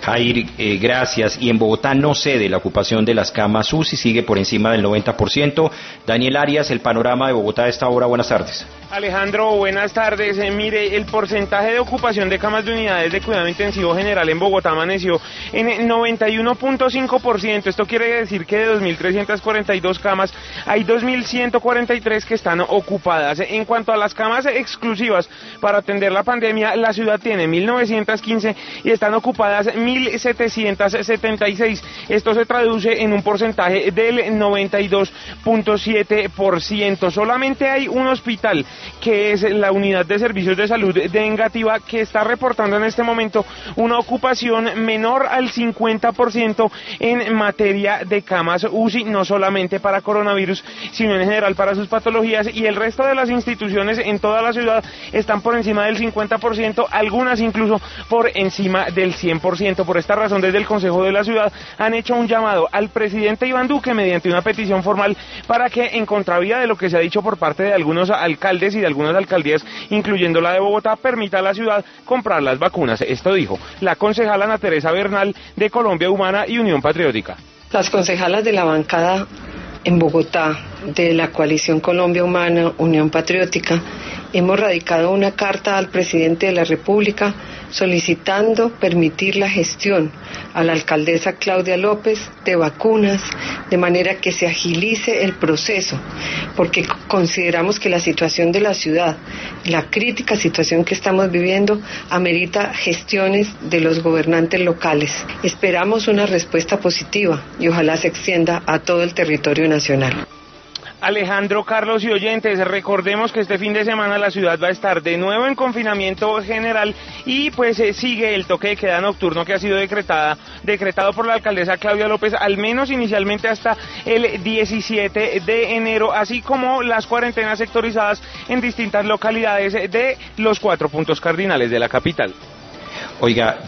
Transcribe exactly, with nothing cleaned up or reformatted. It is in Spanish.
Jair, eh, gracias. Y en Bogotá no cede la ocupación de las camas U C I, sigue por encima del noventa por ciento. Daniel Arias, el panorama de Bogotá a esta hora, buenas tardes. Alejandro, buenas tardes. Eh, mire, el porcentaje de ocupación de camas de unidades de cuidado intensivo general en Bogotá amaneció en noventa y uno punto cinco por ciento. Esto quiere decir que de dos mil trescientas cuarenta y dos camas hay dos mil ciento cuarenta y tres que están ocupadas. En cuanto a las camas exclusivas para atender la pandemia, la ciudad tiene mil novecientas quince y están ocupadas mil setecientas setenta y seis. Esto se traduce en un porcentaje del noventa y dos punto siete por ciento. Solamente hay un hospital, que es la unidad de servicios de salud de Engativá, que está reportando en este momento una ocupación menor al cincuenta por ciento en materia de camas U C I, no solamente para coronavirus, sino en general para sus patologías, y el resto de las instituciones en toda la ciudad están por encima del cincuenta por ciento, algunas incluso por encima del cien por ciento. Por esta razón, desde el Consejo de la Ciudad han hecho un llamado al presidente Iván Duque mediante una petición formal para que, en contravía de lo que se ha dicho por parte de algunos alcaldes y de algunas alcaldías, incluyendo la de Bogotá, permita a la ciudad comprar las vacunas. Esto dijo la concejala Ana Teresa Bernal de Colombia Humana y Unión Patriótica. Las concejalas de la bancada en Bogotá de la coalición Colombia Humana, Unión Patriótica, hemos radicado una carta al presidente de la República solicitando permitir la gestión a la alcaldesa Claudia López de vacunas, de manera que se agilice el proceso, porque consideramos que la situación de la ciudad, la crítica situación que estamos viviendo, amerita gestiones de los gobernantes locales. Esperamos una respuesta positiva y ojalá se extienda a todo el territorio nacional. Alejandro, Carlos y oyentes, recordemos que este fin de semana la ciudad va a estar de nuevo en confinamiento general y pues eh, sigue el toque de queda nocturno que ha sido decretada, decretado por la alcaldesa Claudia López, al menos inicialmente hasta el diecisiete de enero, así como las cuarentenas sectorizadas en distintas localidades de los cuatro puntos cardinales de la capital. Oiga,